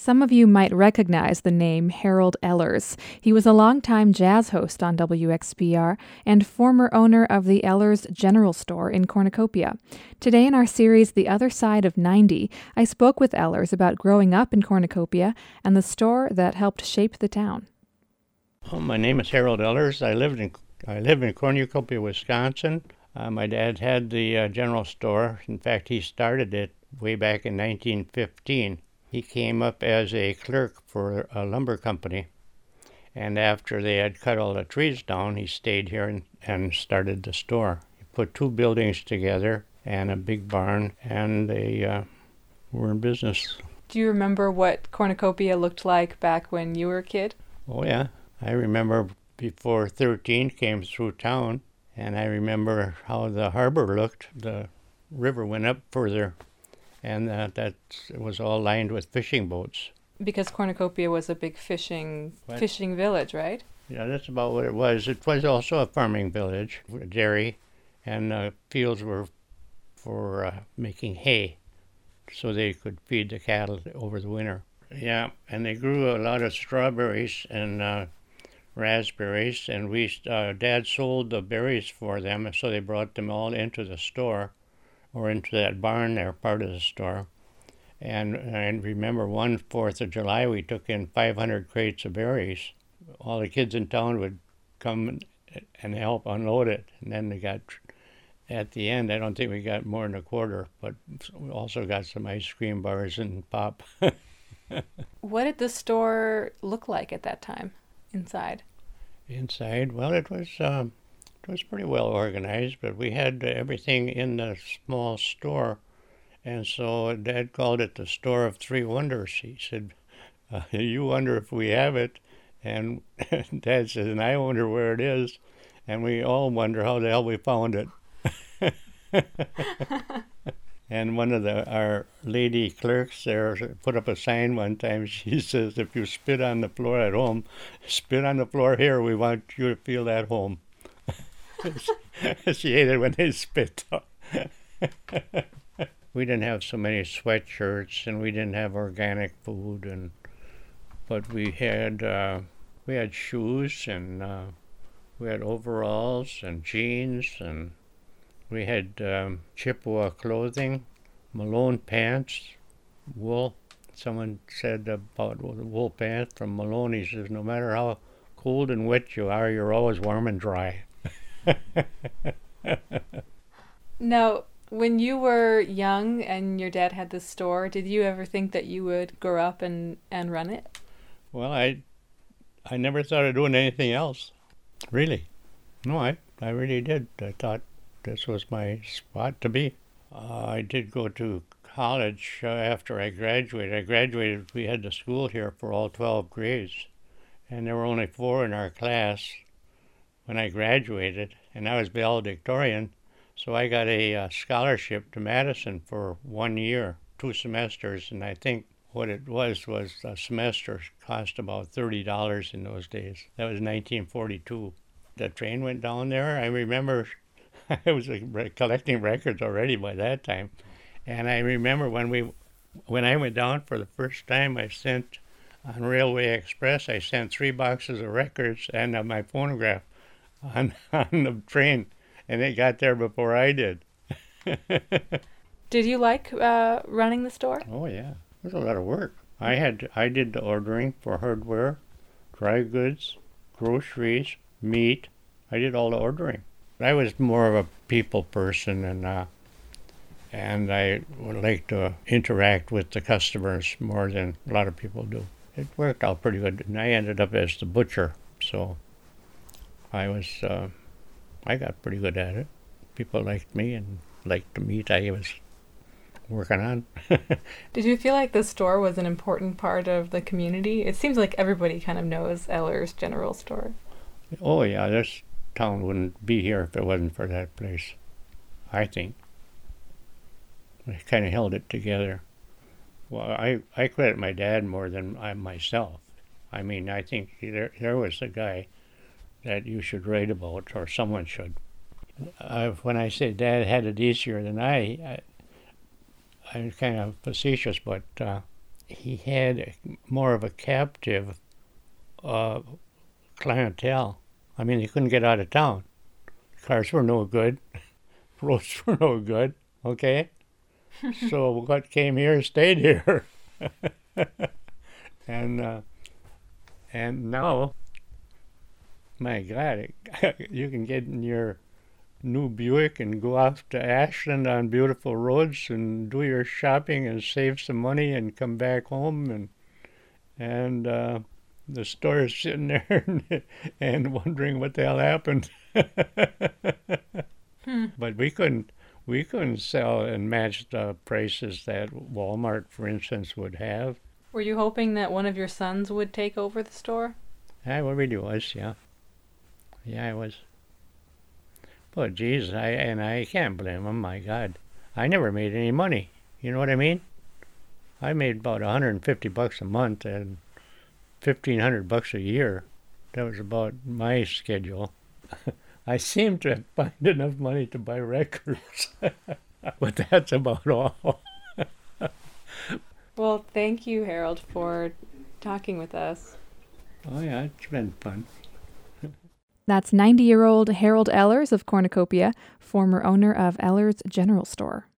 Some of you might recognize the name Harold Ehlers. He was a longtime jazz host on WXPR and former owner of the Ehlers General Store in Cornucopia. Today in our series, The Other Side of 90, I spoke with Ehlers about growing up in Cornucopia and the store that helped shape the town. My name is Harold Ehlers. I live in Cornucopia, Wisconsin. My dad had the general store. In fact, he started it way back in 1915. He came up as a clerk for a lumber company, and after they had cut all the trees down, he stayed here and started the store. He put two buildings together and a big barn, and they were in business. Do you remember what Cornucopia looked like back when you were a kid? Oh, yeah. I remember before 13 came through town, and I remember how the harbor looked. The river went up further, and that was all lined with fishing boats. Because Cornucopia was a big fishing village, right? Yeah, that's about what it was. It was also a farming village, a dairy, and fields were for making hay, so they could feed the cattle over the winter. Yeah, and they grew a lot of strawberries and raspberries, and Dad sold the berries for them, so they brought them all into the store, or into that barn there, part of the store. And I remember one 4th of July, we took in 500 crates of berries. All the kids in town would come and help unload it, and then at the end, I don't think we got more than a quarter, but we also got some ice cream bars and pop. What did the store look like at that time, inside? Inside, well, it was pretty well organized, but we had everything in the small store, and so Dad called it the Store of Three Wonders. He said, you wonder if we have it, and Dad says, and I wonder where it is, and we all wonder how the hell we found it. And one of our lady clerks there put up a sign one time. She says, if you spit on the floor at home, spit on the floor here. We want you to feel at home. She hated when they spit. We didn't have so many sweatshirts, and we didn't have organic food, but we had shoes, and we had overalls and jeans, and we had Chippewa clothing, Malone pants, wool. Someone said about the wool pants from Malone, he says, no matter how cold and wet you are, you're always warm and dry. Now, when you were young and your dad had this store, did you ever think that you would grow up and run it? Well, I never thought of doing anything else, really. No, I really did. I thought this was my spot to be. I did go to college after I graduated. We had the school here for all 12 grades, and there were only 4 in our class when I graduated, and I was valedictorian, so I got a scholarship to Madison for 1 year, 2 semesters, and I think what it was a semester cost about $30 in those days. That was 1942. The train went down there. I remember I was collecting records already by that time, and I remember when I went down for the first time, I sent on Railway Express. I sent 3 boxes of records and my phonograph on the train, and it got there before I did. Did you like running the store? Oh yeah, it was a lot of work. I did the ordering for hardware, dry goods, groceries, meat. I did all the ordering. I was more of a people person, and I would like to interact with the customers more than a lot of people do. It worked out pretty good, and I ended up as the butcher, so I got pretty good at it. People liked me and liked the meat I was working on. Did you feel like the store was an important part of the community? It seems like everybody kind of knows Ehlers General Store. Oh yeah, this town wouldn't be here if it wasn't for that place, I think. I kind of held it together. Well, I credit my dad more than myself. I mean, I think there was a guy that you should write about, or someone should. When I say Dad had it easier than I'm kind of facetious, but he had more of a captive clientele. I mean, he couldn't get out of town. Cars were no good. Roads were no good. Okay? So what came here stayed here. and now, my God, you can get in your new Buick and go off to Ashland on beautiful roads and do your shopping and save some money and come back home and the store is sitting there and wondering what the hell happened. But we couldn't sell and match the prices that Walmart, for instance, would have. Were you hoping that one of your sons would take over the store? I really was, yeah. Yeah, I was. But geez, I can't blame him. My God, I never made any money. You know what I mean? I made about $150 a month and $1,500 a year. That was about my schedule. I seem to find enough money to buy records, but that's about all. Well, thank you, Harold, for talking with us. Oh yeah, it's been fun. That's 90-year-old Harold Ehlers of Cornucopia, former owner of Ehlers General Store.